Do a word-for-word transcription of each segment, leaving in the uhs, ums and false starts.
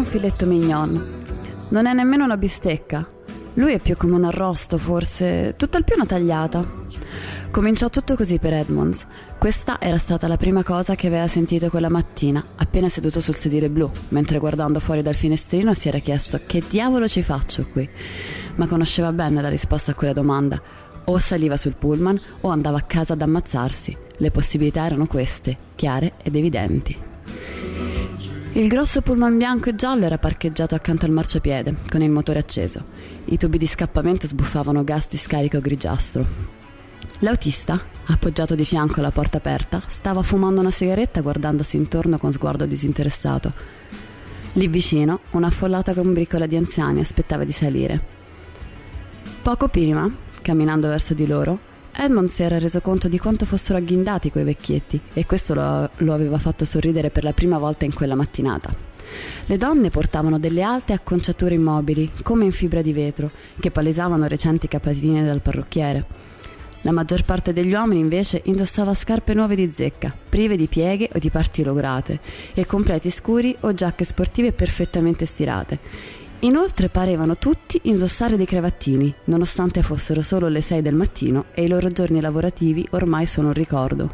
filetto mignon. Non è nemmeno una bistecca. Lui è più come un arrosto, forse, tutt'al più una tagliata. Cominciò tutto così per Edmonds. Questa era stata la prima cosa che aveva sentito quella mattina, appena seduto sul sedile blu, mentre guardando fuori dal finestrino si era chiesto che diavolo ci faccio qui. Ma conosceva bene la risposta a quella domanda. O saliva sul pullman o andava a casa ad ammazzarsi. Le possibilità erano queste, chiare ed evidenti. Il grosso pullman bianco e giallo era parcheggiato accanto al marciapiede, con il motore acceso. I tubi di scappamento sbuffavano gas di scarico grigiastro. L'autista, appoggiato di fianco alla porta aperta, stava fumando una sigaretta guardandosi intorno con sguardo disinteressato. Lì vicino, una affollata combricola di anziani aspettava di salire. Poco prima, camminando verso di loro, Edmond si era reso conto di quanto fossero agghindati quei vecchietti e questo lo, lo aveva fatto sorridere per la prima volta in quella mattinata. Le donne portavano delle alte acconciature immobili, come in fibra di vetro, che palesavano recenti capatine dal parrucchiere. La maggior parte degli uomini invece indossava scarpe nuove di zecca, prive di pieghe o di parti lograte, e completi scuri o giacche sportive perfettamente stirate. Inoltre parevano tutti indossare dei cravattini, nonostante fossero solo le sei del mattino e i loro giorni lavorativi ormai sono un ricordo.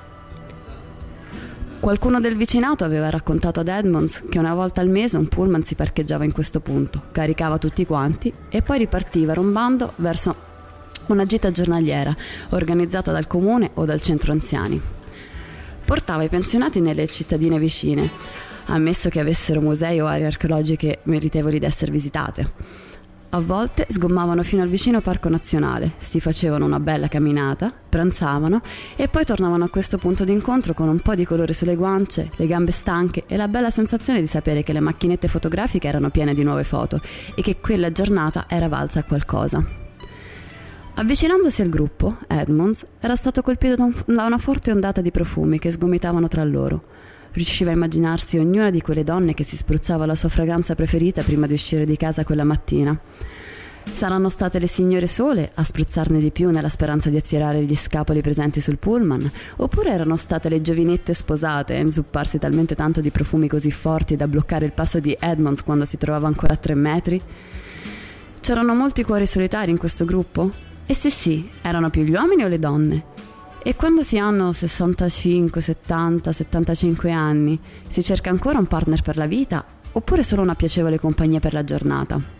Qualcuno del vicinato aveva raccontato ad Edmonds che una volta al mese un pullman si parcheggiava in questo punto, caricava tutti quanti e poi ripartiva rombando verso una gita giornaliera organizzata dal comune o dal centro anziani. Portava i pensionati nelle cittadine vicine, ammesso che avessero musei o aree archeologiche meritevoli di essere visitate. A volte sgommavano fino al vicino parco nazionale, si facevano una bella camminata, pranzavano e poi tornavano a questo punto d'incontro con un po' di colore sulle guance, le gambe stanche e la bella sensazione di sapere che le macchinette fotografiche erano piene di nuove foto e che quella giornata era valsa a qualcosa. Avvicinandosi al gruppo, Edmonds era stato colpito da, un, da una forte ondata di profumi che sgomitavano tra loro. Riusciva a immaginarsi ognuna di quelle donne che si spruzzava la sua fragranza preferita prima di uscire di casa quella mattina. Saranno state le signore sole a spruzzarne di più nella speranza di attirare gli scapoli presenti sul pullman, oppure erano state le giovinette sposate a inzupparsi talmente tanto di profumi così forti da bloccare il passo di Edmonds quando si trovava ancora a tre metri? C'erano molti cuori solitari in questo gruppo? E se sì, erano più gli uomini o le donne? E quando si hanno sessantacinque, settanta, settantacinque anni, si cerca ancora un partner per la vita oppure solo una piacevole compagnia per la giornata?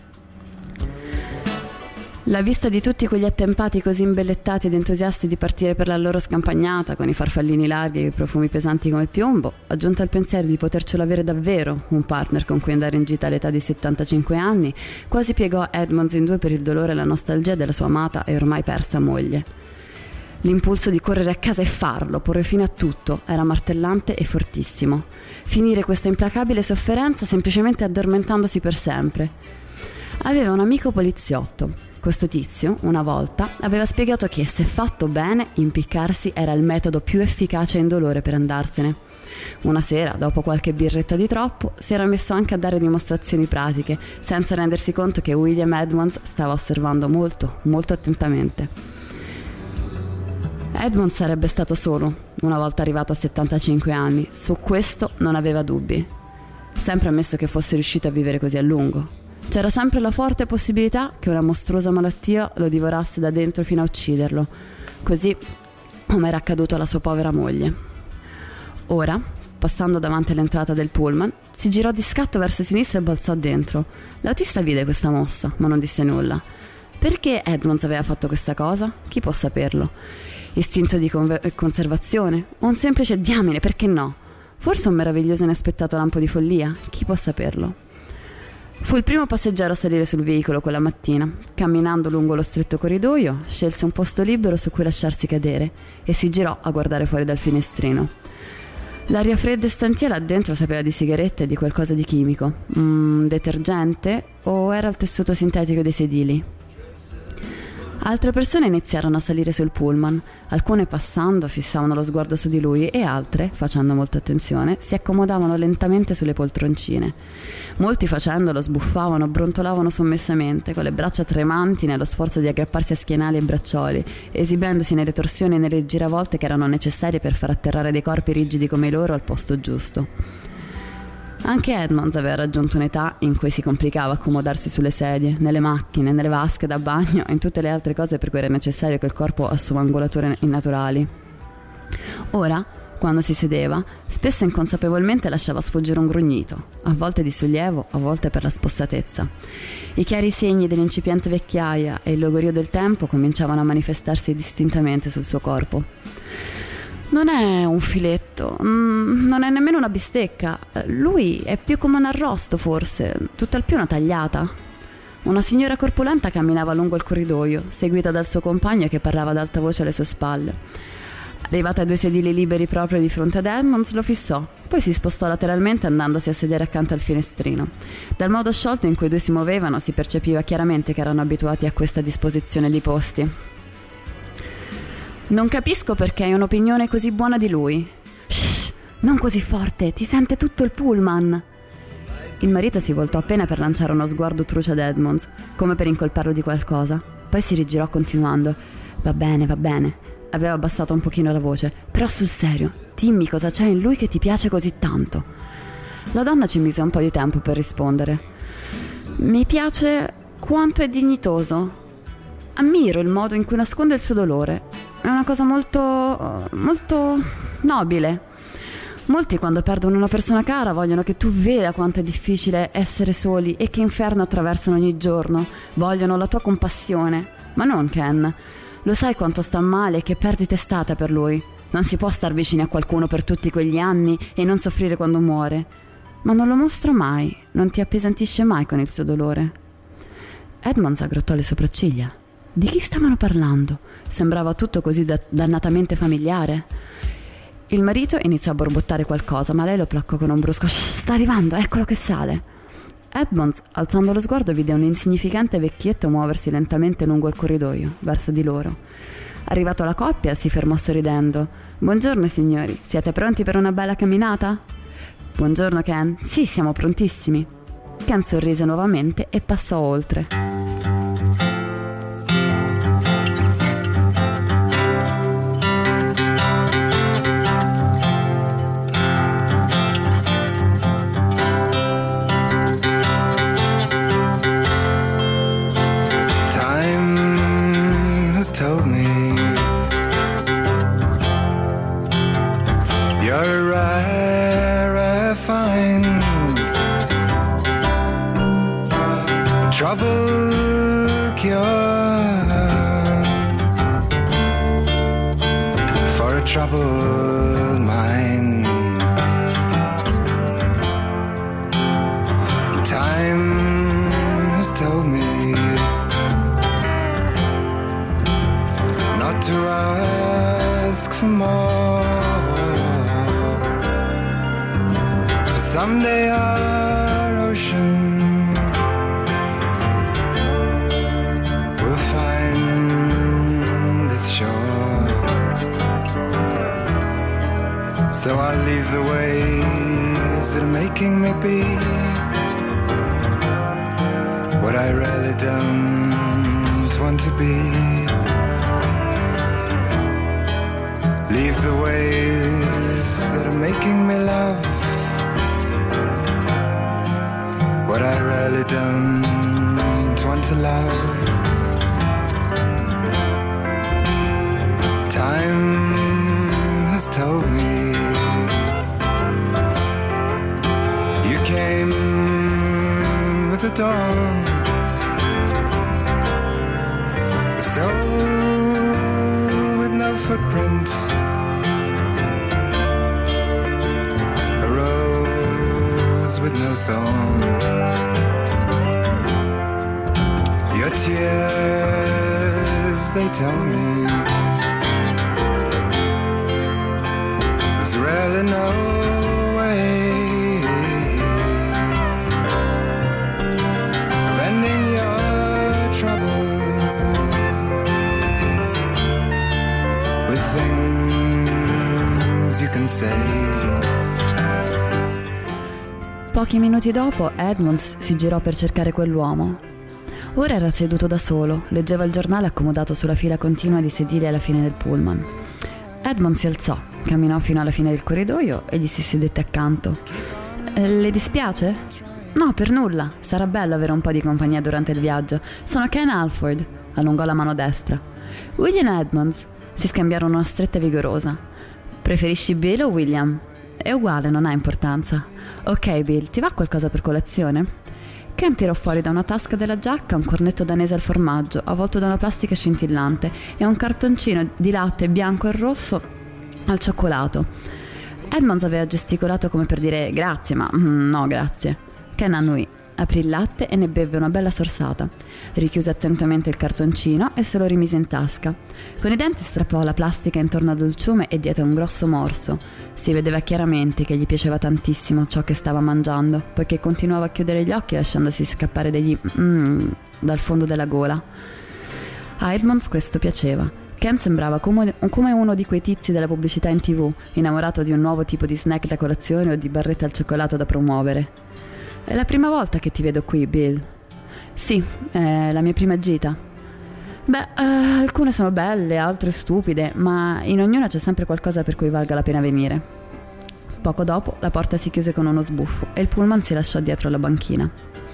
La vista di tutti quegli attempati così imbellettati ed entusiasti di partire per la loro scampagnata, con i farfallini larghi e i profumi pesanti come il piombo, aggiunta al pensiero di potercelo avere davvero un partner con cui andare in gita all'età di settantacinque anni, quasi piegò Edmonds in due per il dolore e la nostalgia della sua amata e ormai persa moglie. L'impulso di correre a casa e farlo, porre fine a tutto, era martellante e fortissimo. Finire questa implacabile sofferenza semplicemente addormentandosi per sempre. Aveva un amico poliziotto. Questo tizio, una volta, aveva spiegato che, se fatto bene, impiccarsi era il metodo più efficace e indolore per andarsene. Una sera, dopo qualche birretta di troppo, si era messo anche a dare dimostrazioni pratiche, senza rendersi conto che William Edmonds stava osservando molto, molto attentamente. Edmonds sarebbe stato solo, una volta arrivato a settantacinque anni, su questo non aveva dubbi. Sempre ammesso che fosse riuscito a vivere così a lungo. C'era sempre la forte possibilità che una mostruosa malattia lo divorasse da dentro fino a ucciderlo, così come era accaduto alla sua povera moglie. Ora, passando davanti all'entrata del pullman, si girò di scatto verso sinistra e balzò dentro. L'autista vide questa mossa, ma non disse nulla. Perché Edmonds aveva fatto questa cosa? Chi può saperlo? Istinto di conver- conservazione? O un semplice diamine, perché no? Forse un meraviglioso e inaspettato lampo di follia? Chi può saperlo? Fu il primo passeggero a salire sul veicolo quella mattina. Camminando lungo lo stretto corridoio, scelse un posto libero su cui lasciarsi cadere e si girò a guardare fuori dal finestrino. L'aria fredda e stantia là dentro sapeva di sigarette e di qualcosa di chimico. Mm, detergente? O era il tessuto sintetico dei sedili? Altre persone iniziarono a salire sul pullman. Alcune, passando, fissavano lo sguardo su di lui e altre, facendo molta attenzione, si accomodavano lentamente sulle poltroncine. Molti, facendolo, sbuffavano, brontolavano sommessamente, con le braccia tremanti nello sforzo di aggrapparsi a schienali e braccioli, esibendosi nelle torsioni e nelle giravolte che erano necessarie per far atterrare dei corpi rigidi come i loro al posto giusto. Anche Edmonds aveva raggiunto un'età in cui si complicava accomodarsi sulle sedie, nelle macchine, nelle vasche da bagno e in tutte le altre cose per cui era necessario che il corpo assuma angolature innaturali. Ora, quando si sedeva, spesso inconsapevolmente lasciava sfuggire un grugnito, a volte di sollievo, a volte per la spossatezza. I chiari segni dell'incipiente vecchiaia e il logorio del tempo cominciavano a manifestarsi distintamente sul suo corpo. Non è un filetto, mm, non è nemmeno una bistecca. Lui è più come un arrosto, forse, tutt'al più una tagliata. Una signora corpulenta camminava lungo il corridoio, seguita dal suo compagno che parlava ad alta voce alle sue spalle. Arrivata ai due sedili liberi proprio di fronte ad Edmonds, lo fissò, poi si spostò lateralmente andandosi a sedere accanto al finestrino. Dal modo sciolto in cui i due si muovevano si percepiva chiaramente che erano abituati a questa disposizione di posti. Non capisco perché hai un'opinione così buona di lui. Shh, non così forte, ti sente tutto il pullman. Il marito si voltò appena per lanciare uno sguardo truce ad Edmonds, come per incolparlo di qualcosa. Poi si rigirò continuando. Va bene, va bene. Aveva abbassato un pochino la voce. Però sul serio, dimmi cosa c'è in lui che ti piace così tanto. La donna ci mise un po' di tempo per rispondere. Mi piace quanto è dignitoso. Ammiro il modo in cui nasconde il suo dolore. È una cosa molto, molto nobile. Molti quando perdono una persona cara vogliono che tu veda quanto è difficile essere soli e che inferno attraversano ogni giorno. Vogliono la tua compassione. Ma non Ken. Lo sai quanto sta male e che perdita è stata per lui. Non si può star vicini a qualcuno per tutti quegli anni e non soffrire quando muore. Ma non lo mostra mai, non ti appesantisce mai con il suo dolore. Edmonds aggrottò le sopracciglia. Di chi stavano parlando? Sembrava tutto così da- dannatamente familiare. Il marito iniziò a borbottare qualcosa, ma lei lo placcò con un brusco. Shh, sta arrivando, eccolo che sale. Edmonds, alzando lo sguardo, vide un insignificante vecchietto muoversi lentamente lungo il corridoio, verso di loro. Arrivato alla coppia, si fermò sorridendo. Buongiorno signori, siete pronti per una bella camminata? Buongiorno Ken, sì, siamo prontissimi. Ken sorrise nuovamente e passò oltre. Told me you're a rare, rare find, trouble cure for a troubled mind. Time has told me to ask for more, for someday our ocean will find its shore. So I'll leave the ways that are making me be what I really don't want to be. Leave the ways that are making me love what I really don't want to love. Time has told me you came with the dawn, a soul with no footprint, with no thorn. Your tears, they tell me there's really no way of ending your troubles with things you can say. Pochi minuti dopo, Edmonds si girò per cercare quell'uomo. Ora era seduto da solo, leggeva il giornale accomodato sulla fila continua di sedili alla fine del pullman. Edmonds si alzò, camminò fino alla fine del corridoio e gli si sedette accanto. Le dispiace? No, per nulla. Sarà bello avere un po' di compagnia durante il viaggio. Sono Ken Halford. Allungò la mano destra. William Edmonds. Si scambiarono una stretta vigorosa. Preferisci Bill o William? È uguale, non ha importanza. Ok, Bill, ti va qualcosa per colazione? Ken tirò fuori da una tasca della giacca un cornetto danese al formaggio avvolto da una plastica scintillante e un cartoncino di latte bianco e rosso al cioccolato. Edmonds aveva gesticolato come per dire grazie, ma mm, no grazie. Ken annui, aprì il latte e ne bevve una bella sorsata. Richiuse attentamente il cartoncino e se lo rimise in tasca. Con i denti strappò la plastica intorno al dolciume e diede un grosso morso. Si vedeva chiaramente che gli piaceva tantissimo ciò che stava mangiando, poiché continuava a chiudere gli occhi lasciandosi scappare degli mmm dal fondo della gola. A Edmonds questo piaceva. Ken sembrava come, come uno di quei tizi della pubblicità in tv, innamorato di un nuovo tipo di snack da colazione o di barretta al cioccolato da promuovere. È la prima volta che ti vedo qui, Bill. Sì, è la mia prima gita. Beh, eh, alcune sono belle, altre stupide, ma in ognuna c'è sempre qualcosa per cui valga la pena venire. Poco dopo la porta si chiuse con uno sbuffo e il pullman si lasciò dietro alla banchina.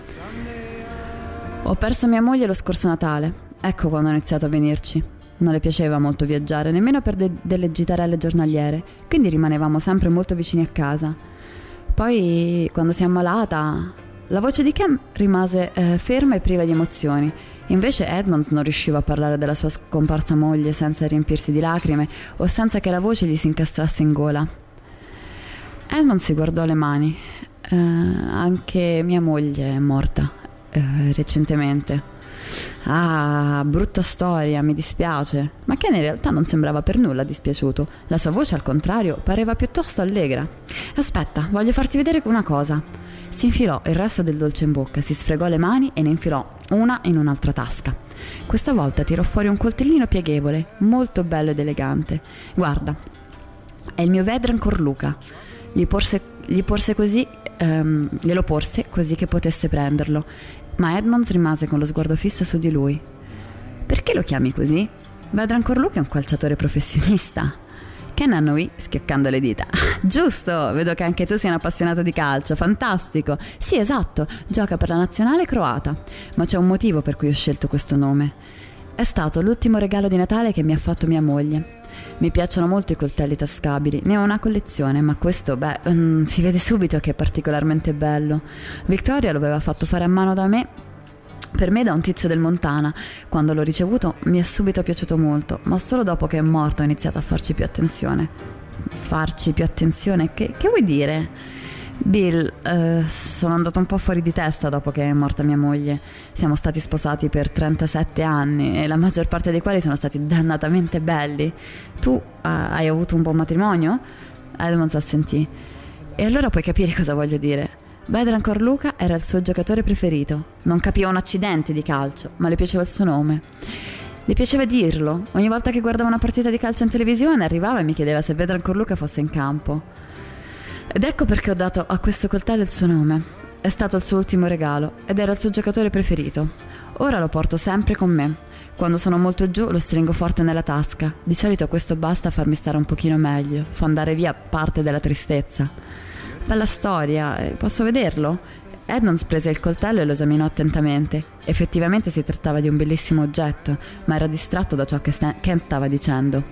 Ho perso mia moglie lo scorso Natale. Ecco quando ho iniziato a venirci. Non le piaceva molto viaggiare, nemmeno per de- delle gitarelle giornaliere, quindi rimanevamo sempre molto vicini a casa. Poi, quando si è ammalata, la voce di Ken rimase eh, ferma e priva di emozioni. Invece Edmonds non riusciva a parlare della sua scomparsa moglie senza riempirsi di lacrime o senza che la voce gli si incastrasse in gola. Edmonds si guardò le mani. Eh, anche mia moglie è morta eh, recentemente. Ah, brutta storia, mi dispiace. Ma Ken in realtà non sembrava per nulla dispiaciuto. La sua voce, al contrario, pareva piuttosto allegra. Aspetta, voglio farti vedere una cosa. Si infilò il resto del dolce in bocca, si sfregò le mani e ne infilò una in un'altra tasca. Questa volta tirò fuori un coltellino pieghevole, molto bello ed elegante. Guarda, è il mio Vedran Corluca. Gli porse, gli porse così, um, glielo porse così che potesse prenderlo. Ma Edmonds rimase con lo sguardo fisso su di lui. Perché lo chiami così? Vedran Corluca è un calciatore professionista. Ken annui, schioccando le dita. Giusto, vedo che anche tu sei un appassionato di calcio, fantastico. Sì, esatto, gioca per la nazionale croata. Ma c'è un motivo per cui ho scelto questo nome. È stato l'ultimo regalo di Natale che mi ha fatto mia moglie. Mi piacciono molto i coltelli tascabili, ne ho una collezione, ma questo, beh, um, si vede subito che è particolarmente bello. Victoria lo aveva fatto fare a mano da me, per me da un tizio del Montana. Quando l'ho ricevuto mi è subito piaciuto molto, ma solo dopo che è morto ho iniziato a farci più attenzione. Farci più attenzione? Che, che vuoi dire? Bill, eh, sono andato un po' fuori di testa dopo che è morta mia moglie. Siamo stati sposati per trentasette anni e la maggior parte dei quali sono stati dannatamente belli. Tu uh, hai avuto un buon matrimonio? Edmonds assentì. E allora puoi capire cosa voglio dire. Vedran Corluca era il suo giocatore preferito. Non capiva un accidente di calcio, ma le piaceva il suo nome. Le piaceva dirlo. Ogni volta che guardava una partita di calcio in televisione arrivava e mi chiedeva se Vedran Corluca fosse in campo. Ed ecco perché ho dato a questo coltello il suo nome. È stato il suo ultimo regalo ed era il suo giocatore preferito. Ora lo porto sempre con me. Quando sono molto giù lo stringo forte nella tasca. Di solito questo basta a farmi stare un pochino meglio, fa andare via parte della tristezza. Bella storia, posso vederlo? Edmonds prese il coltello e lo esaminò attentamente. Effettivamente si trattava di un bellissimo oggetto, ma era distratto da ciò che Ken stava dicendo.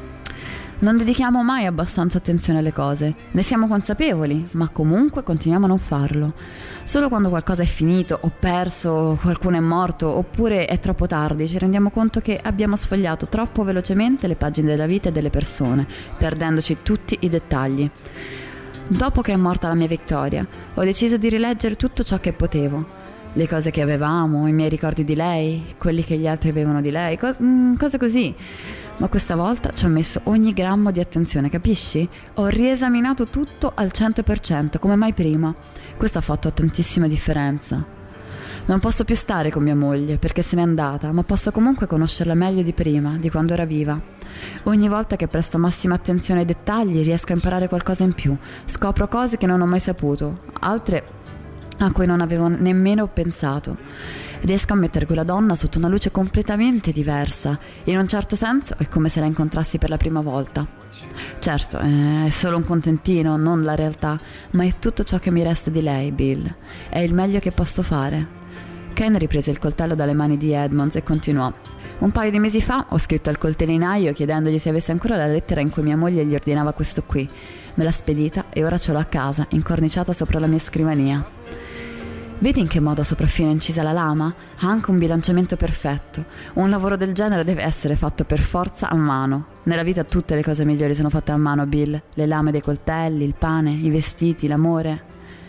Non dedichiamo mai abbastanza attenzione alle cose, ne siamo consapevoli, ma comunque continuiamo a non farlo. Solo quando qualcosa è finito, o perso, qualcuno è morto, oppure è troppo tardi, ci rendiamo conto che abbiamo sfogliato troppo velocemente le pagine della vita e delle persone, perdendoci tutti i dettagli. Dopo che è morta la mia Victoria, ho deciso di rileggere tutto ciò che potevo. Le cose che avevamo, i miei ricordi di lei, quelli che gli altri avevano di lei, co- cose così. Ma questa volta ci ho messo ogni grammo di attenzione, capisci? Ho riesaminato tutto al cento per cento, come mai prima. Questo ha fatto tantissima differenza. Non posso più stare con mia moglie, perché se n'è andata, ma posso comunque conoscerla meglio di prima, di quando era viva. Ogni volta che presto massima attenzione ai dettagli, riesco a imparare qualcosa in più. Scopro cose che non ho mai saputo, altre a cui non avevo nemmeno pensato. Riesco a mettere quella donna sotto una luce completamente diversa. In un certo senso è come se la incontrassi per la prima volta. Certo, è solo un contentino, non la realtà, ma è tutto ciò che mi resta di lei, Bill. È il meglio che posso fare. Ken riprese il coltello dalle mani di Edmonds e continuò. Un paio di mesi fa ho scritto al coltellinaio chiedendogli se avesse ancora la lettera in cui mia moglie gli ordinava questo qui. Me l'ha spedita e ora ce l'ho a casa, incorniciata sopra la mia scrivania. Vedi in che modo ha sopraffino incisa la lama? Ha anche un bilanciamento perfetto. Un lavoro del genere deve essere fatto per forza a mano. Nella vita tutte le cose migliori sono fatte a mano, Bill. Le lame dei coltelli, il pane, i vestiti, l'amore.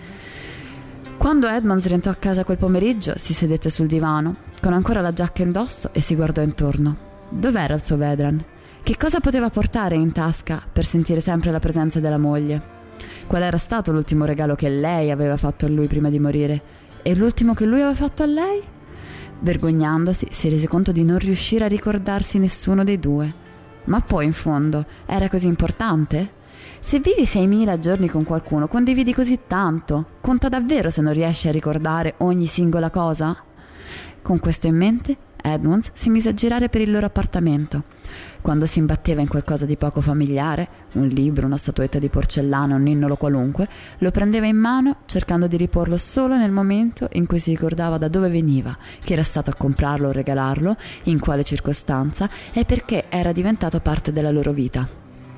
Quando Edmonds rientrò a casa quel pomeriggio, si sedette sul divano, con ancora la giacca indosso, e si guardò intorno. Dov'era il suo vedran? Che cosa poteva portare in tasca per sentire sempre la presenza della moglie? Qual era stato l'ultimo regalo che lei aveva fatto a lui prima di morire? E l'ultimo che lui aveva fatto a lei? Vergognandosi, si rese conto di non riuscire a ricordarsi nessuno dei due. Ma poi, in fondo, era così importante? Se vivi seimila giorni con qualcuno, condividi così tanto, conta davvero se non riesci a ricordare ogni singola cosa? Con questo in mente, Edmonds si mise a girare per il loro appartamento. Quando si imbatteva in qualcosa di poco familiare, un libro, una statuetta di porcellana, un ninnolo qualunque, lo prendeva in mano cercando di riporlo solo nel momento in cui si ricordava da dove veniva, chi era stato a comprarlo o regalarlo, in quale circostanza e perché era diventato parte della loro vita.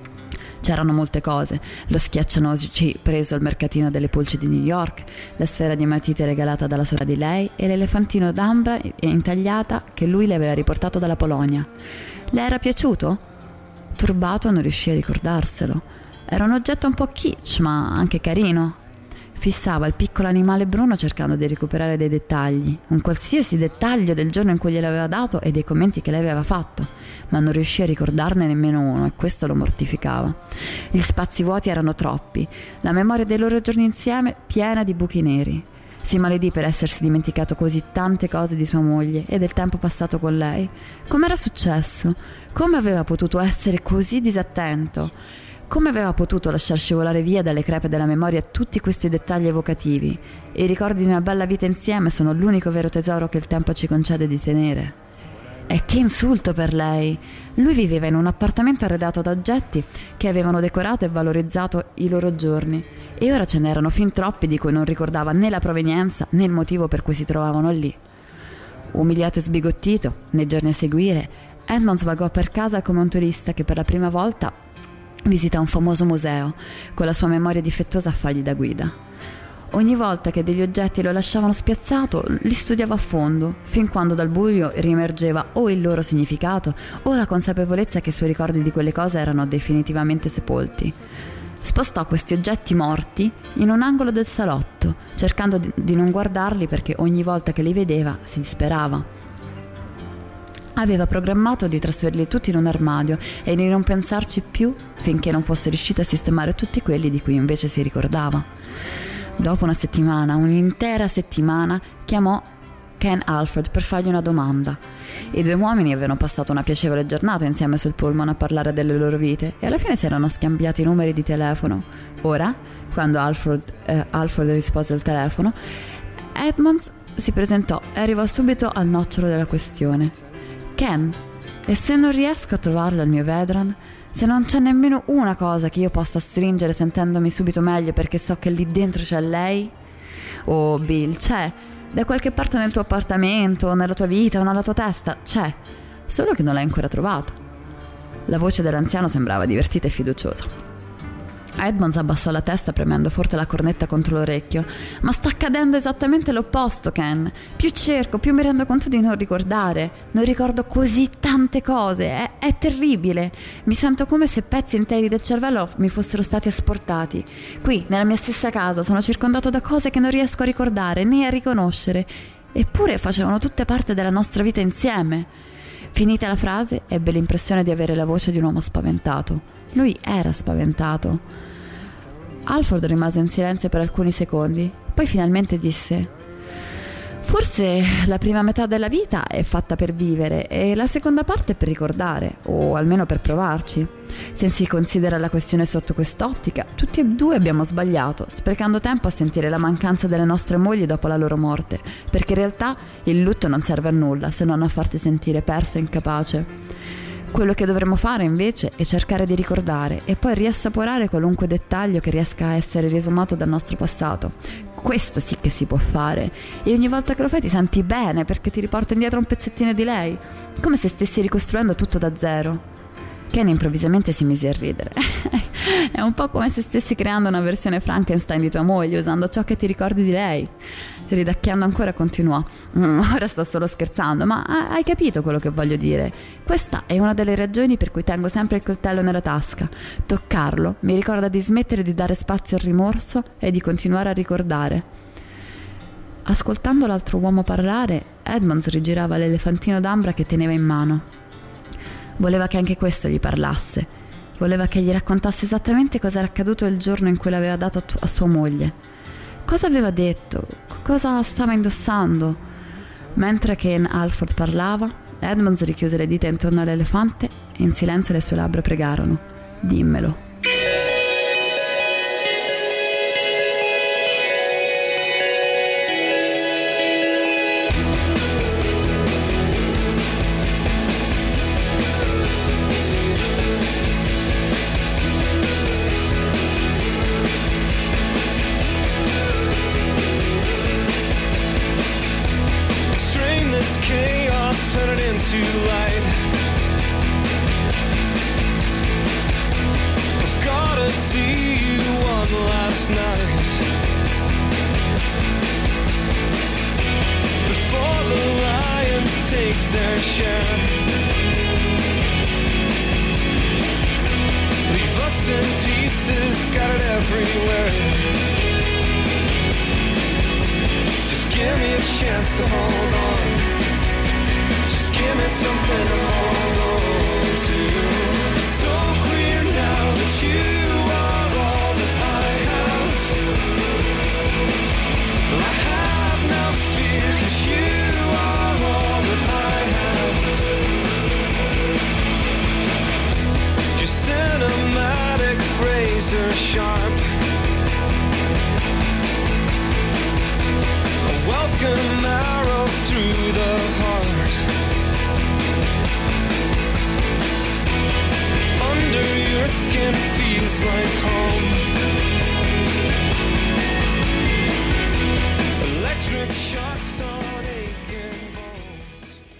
C'erano molte cose: lo schiaccianoci preso al mercatino delle pulci di New York, la sfera di matite regalata dalla sorella di lei e l'elefantino d'ambra intagliata che lui le aveva riportato dalla Polonia. Le era piaciuto? Turbato non riuscì a ricordarselo. Era un oggetto un po' kitsch, ma anche carino. Fissava il piccolo animale bruno cercando di recuperare dei dettagli, un qualsiasi dettaglio del giorno in cui gliel'aveva dato e dei commenti che lei aveva fatto, ma non riuscì a ricordarne nemmeno uno, e questo lo mortificava. Gli spazi vuoti erano troppi, la memoria dei loro giorni insieme piena di buchi neri. Si maledì per essersi dimenticato così tante cose di sua moglie e del tempo passato con lei. Com'era successo? Come aveva potuto essere così disattento? Come aveva potuto lasciar scivolare via dalle crepe della memoria tutti questi dettagli evocativi? I ricordi di una bella vita insieme sono l'unico vero tesoro che il tempo ci concede di tenere. E che insulto per lei! Lui viveva in un appartamento arredato da oggetti che avevano decorato e valorizzato i loro giorni, e ora ce n'erano fin troppi di cui non ricordava né la provenienza né il motivo per cui si trovavano lì. Umiliato e sbigottito, nei giorni a seguire, Edmonds vagò per casa come un turista che per la prima volta visita un famoso museo, con la sua memoria difettosa a fargli da guida. Ogni volta che degli oggetti lo lasciavano spiazzato, li studiava a fondo, fin quando dal buio riemergeva o il loro significato o la consapevolezza che i suoi ricordi di quelle cose erano definitivamente sepolti. Spostò questi oggetti morti in un angolo del salotto, cercando di, di non guardarli perché ogni volta che li vedeva si disperava. Aveva programmato di trasferirli tutti in un armadio e di non pensarci più finché non fosse riuscito a sistemare tutti quelli di cui invece si ricordava. Dopo una settimana, un'intera settimana, chiamò Ken Alford per fargli una domanda. I due uomini avevano passato una piacevole giornata insieme sul pullman a parlare delle loro vite e alla fine si erano scambiati i numeri di telefono. Ora, quando Alford, eh, Alford rispose al telefono, Edmonds si presentò e arrivò subito al nocciolo della questione. Ken, e se non riesco a trovarlo il mio vedran? Se non c'è nemmeno una cosa che io possa stringere sentendomi subito meglio perché so che lì dentro c'è lei? Oh Bill, c'è, da qualche parte nel tuo appartamento, nella tua vita o nella tua testa, c'è, solo che non l'hai ancora trovata. La voce dell'anziano sembrava divertita e fiduciosa. Edmonds abbassò la testa premendo forte la cornetta contro l'orecchio. Ma sta accadendo esattamente l'opposto, Ken. Più cerco, più mi rendo conto di non ricordare. Non ricordo così tante cose. È, è terribile. Mi sento come se pezzi interi del cervello mi fossero stati asportati. Qui, nella mia stessa casa, sono circondato da cose che non riesco a ricordare né a riconoscere. Eppure facevano tutte parte della nostra vita insieme. Finita la frase, ebbe l'impressione di avere la voce di un uomo spaventato. Lui era spaventato. Alford rimase in silenzio per alcuni secondi, poi finalmente disse: Forse la prima metà della vita è fatta per vivere e la seconda parte per ricordare, o almeno per provarci. Se si considera la questione sotto quest'ottica, tutti e due abbiamo sbagliato, sprecando tempo a sentire la mancanza delle nostre mogli dopo la loro morte, perché in realtà il lutto non serve a nulla se non a farti sentire perso e incapace. Quello che dovremmo fare invece è cercare di ricordare e poi riassaporare qualunque dettaglio che riesca a essere riesumato dal nostro passato. Questo sì che si può fare, e ogni volta che lo fai ti senti bene perché ti riporta indietro un pezzettino di lei, come se stessi ricostruendo tutto da zero. Ken improvvisamente si mise a ridere. È un po' come se stessi creando una versione Frankenstein di tua moglie usando ciò che ti ricordi di lei. Ridacchiando ancora continuò: mm, ora sto solo scherzando, ma hai capito quello che voglio dire? Questa è una delle ragioni per cui tengo sempre il coltello nella tasca. Toccarlo mi ricorda di smettere di dare spazio al rimorso e di continuare a ricordare. Ascoltando l'altro uomo parlare, Edmonds rigirava l'elefantino d'ambra che teneva in mano. Voleva che anche questo gli parlasse. Voleva che gli raccontasse esattamente cosa era accaduto il giorno in cui l'aveva dato a, tu- a sua moglie. Cosa aveva detto? Cosa stava indossando? Mentre Ken Halford parlava, Edmonds richiuse le dita intorno all'elefante e in silenzio le sue labbra pregarono: dimmelo. Sharp, a welcome arrow through the